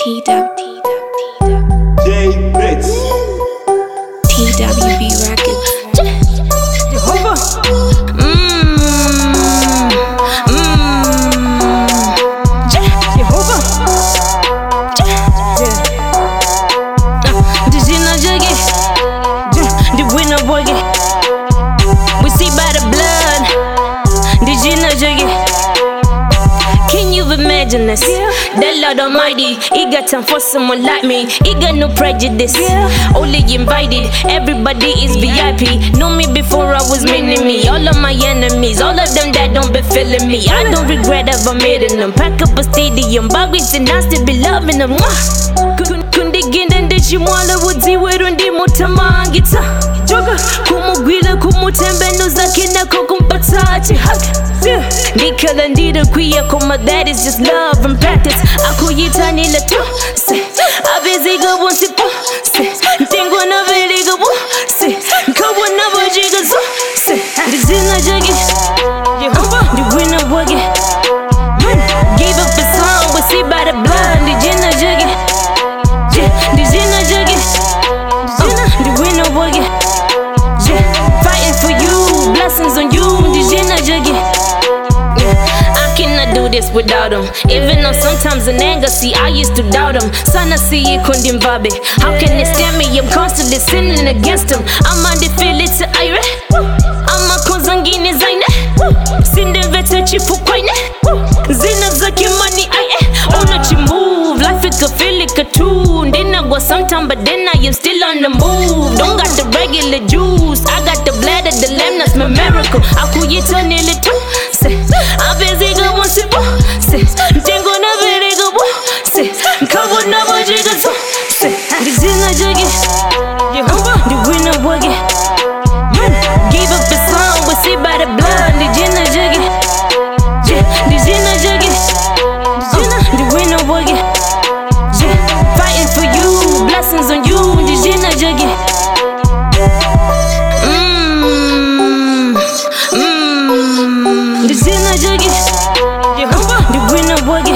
J Bits. TWB Records. Jehovah. Jehovah. Did you know Juggy? The winner boy. We see by the blood. Did you know Juggy? Can you imagine this? The Lord Almighty, He got time for someone like me. He got no prejudice, only invited. Everybody is VIP. Know me before I was meaning me. All of my enemies, all of them that don't be feeling me. I don't regret ever meeting them. Pack up a stadium, Bagwits and I still be loving them. Kundigenda ndechimwala udziweru ndimuthamangitsa Joga kumugwila kumutembenuza zake nako kumpatsa chihaka Ndikhala ndidakwiya koma that is just love and practice Akuyitanila tu abeziga wonsi po Ntengwa na veliga wo Nkabwa na wajiga zo Ndizina jagi Ndiwina wagi Gave up his song but see by the blood Ndijina jagi Ndijina jagi The winner wagi Fighting for you, blessings on you Ndijina jagi I cannot do this without him. Even though sometimes in anger, see, I used to doubt him. Sana see it couldn't vibe. How can they stand me? I'm constantly sinning against him. I'm undefeated to Ira. I'm a Kozangini Zaina. Sinde vete chifukwaine. Zina zaki money, oh, not you move. Life it could feel like a tune. Then I go sometime, but then I am still on the move. Don't got the regular juice. I got the blood of the lamb, that's my miracle. I could you turn it to I'm busy go one sip. Tengo na very go. Cover na wajiga so. This is not juggy. The winner wuggy. Gave up the song, but see by the blood. The jinna juggy. The jinna juggy. The winner wuggy. Fighting for you, blessings on you. The jinna juggy. The winner wuggy.